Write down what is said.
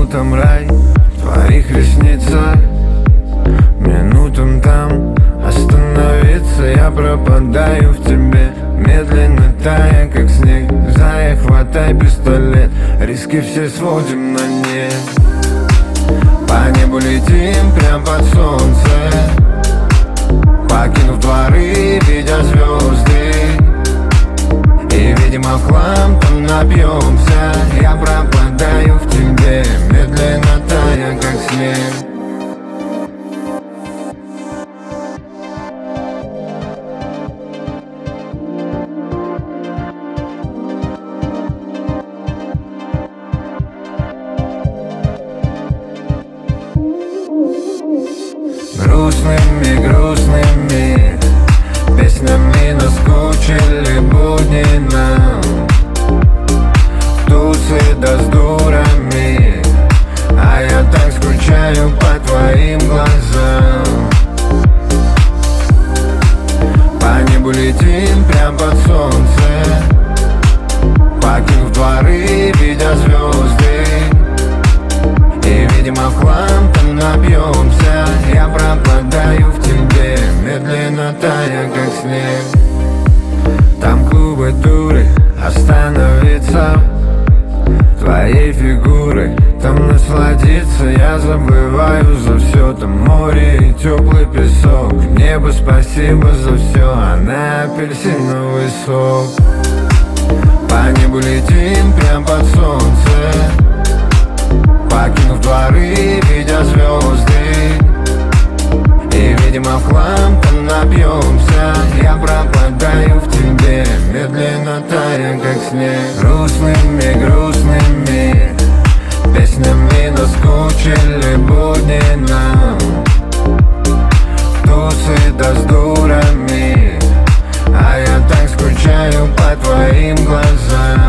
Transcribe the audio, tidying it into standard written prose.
минутам рай в твоих ресницах, минутам там остановиться. Я пропадаю в тебе, медленно тая, как снег. Зая, хватай пистолет, риски все сводим на нет. По небу летим прям под солнце, покинув дворы, видя звезды. И, видимо, в хлам там напьемся. Я пропадаю в тебе, медленно тая, как снег. Грустными песнями наскучили будни нам. Тусы да с дурами, а я так скучаю по твоим глазам. По небу летим прям под солнце, покинув дворы, видя звезды. И, видимо, в хлам там напьемся. Я пропадаю в тебе, медленно тая, как снег. Там клубы дуры, остановиться твоей фигурой, там насладиться. Я забываю за все, там море и теплый песок. Небо спасибо за все, а на апельсиновый сок. По небу летим прям под солнце, покинув дворы, видя звезды. И, видимо, в хлам там напьемся. Я пропадаю в тебе, медленно тая, как снег. Грустными песнями наскучили будни нам. Тусы да с дурами, а я так скучаю по твоим глазам.